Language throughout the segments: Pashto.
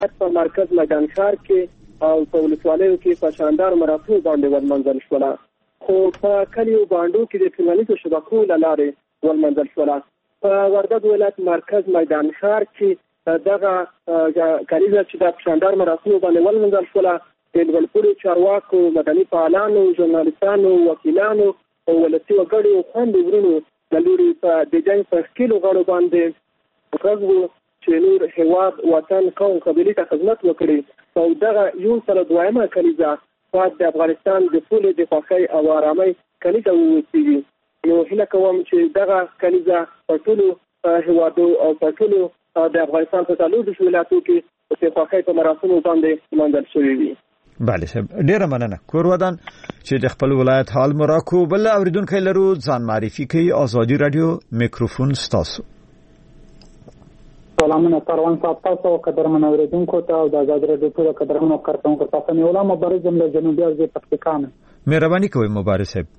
په مرکز میدان ښار کې او په ولسوالیو کې په شاندار مراسمو باندې ولمنځل شوله. خو په کلیو باندو کې د ټولنیزو شبکو له لارې ولمنځل شوله. په وردګ ولایت مرکز میدان ښار کې دغه کلیزه چې د شاندار مراسمو باندې ولمنځل شوله، د لوړپوړو چارواکو، مدني فعالانو، ژورنالیستانو، وکیلانو او ولسي وګړو او خویندو ورونو د لوري په د جنګ په ښکېلو غاړو باندې غږ و چې نور هېواد، وطن، قوم، قبیلې ته خدمت وکړي. او دغه 102مه کلیزه باید د افغانستان د سولې، د خوښۍ او آرامۍ کلیزه ووسیږي. نو هیله کوم چې دغه کلیزه په ټولو هېوادو او په ټولو د افغانستان په څلوردېرشو ولایتو کې د خوښۍ په مراسمو باندې لمانځل شوي وي. بله صاحب، ډیره مننه. کور ودان چې د خپل ولایت حال مراکو بل اوریدونکو لرو ځان معرفي کوي. آزادي رادیو میکروفون ستاسو. سلامونه پروان صاحب، تاسو قدرمن اوریدونکو ته او د آزادي رادیو ټول قدرمنو کارکونکو ته نیولا مبارز جمله جنوبي ارزي پکتیکا. مهرباني کوئ مبارز صاحب.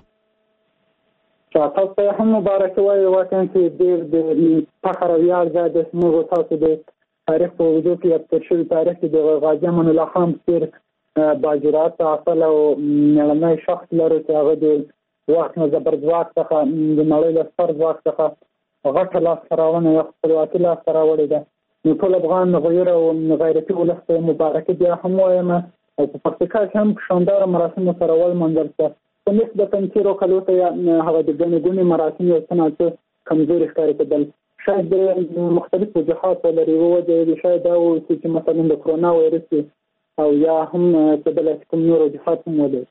تاسو ته هم مبارک وایي. واقعا چې ډېر د فخر او ویاړ ځای د موږ تاسو د تاریخ په وجود کې یاد شوی تاریخ د غازي امان الله خان سیر باجرات اصل او نړۍ شخص لري چې هغه د وخت نه زبرځواک څخه د نړۍ له سترځواک څخه غټه لاس راوړنه یا خپلواکي لاس راوړې ده. نو ټول افغان غیر او غیرتي ولس ته مبارکي بیا هم وایم. او په پکتیکا کې هم شاندار مراسم سره ولمنځل شوه. په نسبتا تیرو کلو ته هغه د ګڼې ګوڼې مراسم یو څه ناڅه کمزوري ښکاري کېدل. شاید د مختلف وجوهات ولري. وجه یې شاید دا و چې مثلا د کرونا وایرس او یا هم کېدلی چې کوم نور وجوهات هم ولري.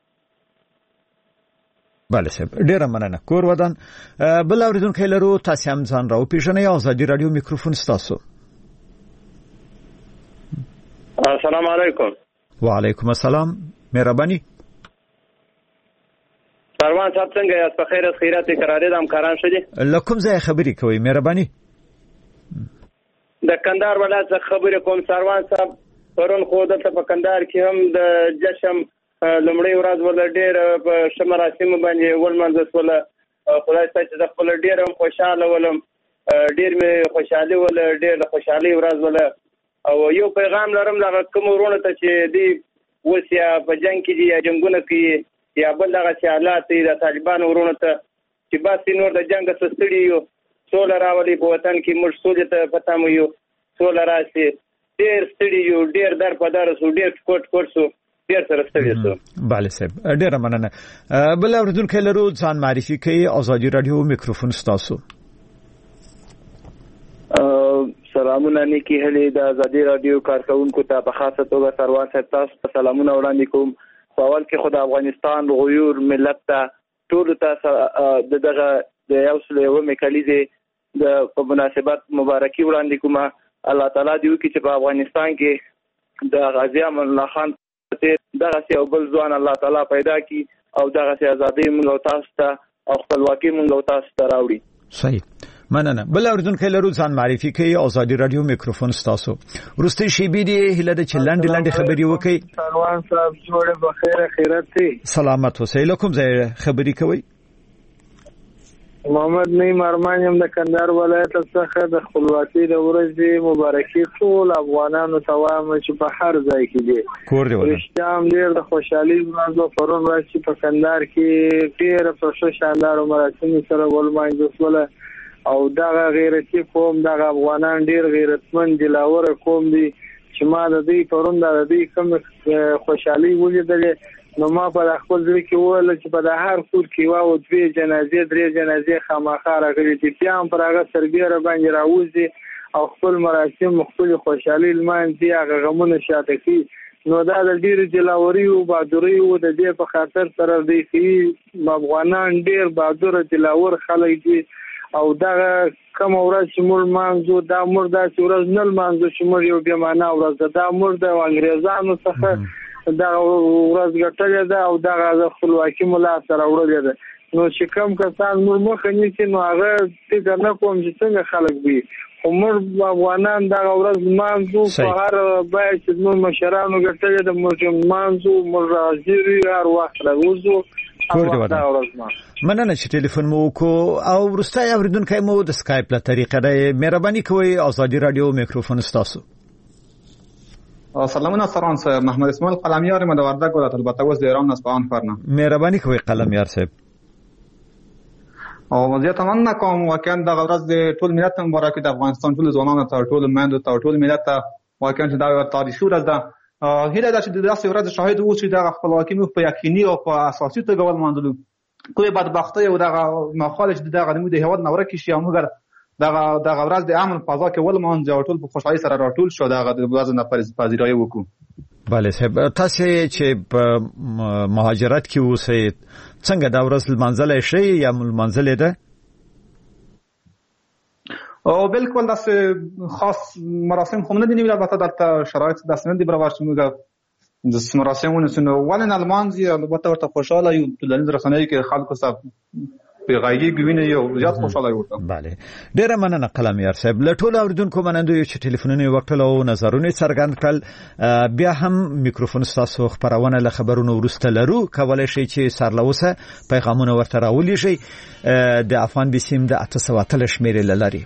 بله صاحب، ډیره مننه. کور ودان بل اوریدونکو لرو تاسو هم ځان راو پیژنئ. آزادي رادیو میکروفون ستاسو. السلام علیکم. وعلیکم السلام. مهرباني. سروان صاحب څنګه یاست؟ په خیر خیرات قرارې د همکاران شدي؟ لکم ځای خبرې کوي. مهرباني. د کندهار ولایت څخه خبرې کوم. سروان صاحب پرون خو دلته په کندهار کې هم د جشن لومړی ورځ ول ډېر په شمراسم باندې ولمنځل شوله. خدای ستاسو چې خپل ډېر هم خوشاله ولم، ډېر مې خوشاله ول، ډېر خوشالي ورځ ول. او یو پیغام لرم دغه کوم ورونه ته چې دی وسیا په جنگ کې دي یا جنگونه کوي یا بل دغه حالات د طالبان ورونه ته چې بس نور د جنگ څخه ستړي یو، سوله راولي په وطن کې موږ سولې ته پتا مو یو، سوله راشي. ډېر ستړي یو، ډېر در په در سو، ډېر کوټ سو، ډېر سره ستړي سو. بله صاحب، ډېره مننه. بل اوریدونکو لرو ځان معرفي کوي. آزادي رادیو میکروفون ستاسو. سلامونه نیکی هلي د آزادي رادیو کارکونکو ته په خاصه توګه سروان صاحب تاسو ته سلامونه وړاندې کوم. په اول کې خدای افغانستان غیور ملت ته ټول ته دغه د یو سلوه کلیزه د په مناسبت مبارکي وړاندې کوم. الله تعالی دې وکړي چې په افغانستان کې د غازي امان الله خان دغه سی او بل ځوان الله تعالی پیدا کړي او دغه سی ازادي موږ تاسو ته او خپلواکي موږ تاسو ته راوړي. صحیح، مننه. بل اوریدونکو لرو ځان معرفي کوي. آزادي رادیو میکروفون ستاسو. ورستي شی بي دي هله د چلند خبري وکي. سروان صاحب جوړه بخیر خیرت سي. سلامت اوسئ. لکم زه خبري کوي. محمد نعیم ارمان یم د کندهار ولایت څخه د خپلواکۍ د ورځې مبارکي ټول افغانانو ته وایم چې په هر ځای کې دي. کور دی ولې رښتیا ډېر د خوشحالي ورځ پرون ورځ چې په کندهار کې ډېر په شاندار مراسم سره ولمانځل شول او دغه غیرتي قوم دغه افغانان ډېر غیرتمن دلاور قوم دي چې ما د دې پرون د دې کوم خوشحالي ولیدلې. نو ما په خپل ځل کې وویل چې په هر کور کې واو دوه جنازې درې جنازې خامخا راغلي دي، بیا هم پر هغه سربېره باندې راوځي او خپل مراسم خپل خوشحالي لمانځي، هغه غمونه شاته کوي. نو دا د ډېر جلاوري او بهادري او د دې په خاطر سره دی چې افغانان ډېر بهادر جلاور خلک دي او دا کوم ورځ چې موږ مانځو دا موږ داسې ورځ نه لمانځو چې موږ یو بې معنا ورځ ده. دا موږ د انګریزانو څخه دا ورځ ګټلې ده او دا خپلواکي مو لاس سره وړلې ده. نو چې کوم کسان موږ مخه نیسي نو هغه فکر نه کوم چې څنګه خلک وي، خو موږ افغانان دا ورځ لمانځو. په هر باید چې موږ مشرانو ګټلې ده موږ لمانځو، موږ راځي هر وخت راوځو. مننه چې ټلیفون مو کو او ورستای اوریدونکو مو د سکایپ له طریقې مهرباني کوئ. آزادي رادیو میکروفون ستاسو. سلامونه سران صاحب، محمد اسماعیل قلمیار ما د وردګ ولایت البته اوس د ایران اصفهان ښار نه. مهرباني کوئ قلمیار صاحب. او زه تمنا کوم واقعا د ورځ د ټول ملت مبارک د افغانستان ټول ځوانانو ته ټول میندو ته ټول ملت ته واقعا دا یو تاریخي ورځ ده. هیله ده چې د داسې ورځ شاهد اوسو چې د خپلواکي موږ په یقیني او په اساسي توګه ولمانځلو. کومه بدبختي او دغه مخالج دغه د هیواد نور کې شي او موږ دغه ورځ د امن فضا کې ولمانځو او ټول په خوشحالي سره راټول شو دغه د ورځ نه پذیرای وکړو. بله صاحب، تاسو چې په مهاجرت کې اوسئ څنګه دا ورځ لمانځلای شئ یا لمانځلې ده؟ او بالکل داسې خاص مراسم خو نه دي نیولي، البته دلته شرایط داسې نه دي برابر چې موږ د مراسم ونیسو. نو ولې نه لمانځي؟ البته ورته خوشحاله یو، ټولنیز رسنیو کې خلکو سره پیغایي ګوینه یو زیات خوشاله ورته. بله ډیره مننه قلمیار صاحب. له ټولو اوریدونکو مننه چې ټلیفونونه وکړل او نظرونه څرګند کړل. بیا هم میکروفون تاسو خبرونه له خبرونو ورسته لرو، کولای شئ چې سرلوسه پیغامونه ورته راولېږئ د افغان بسیم د 800 شمیرې لري.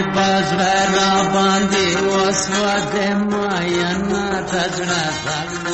Bazdra bandi waswade mayana tajra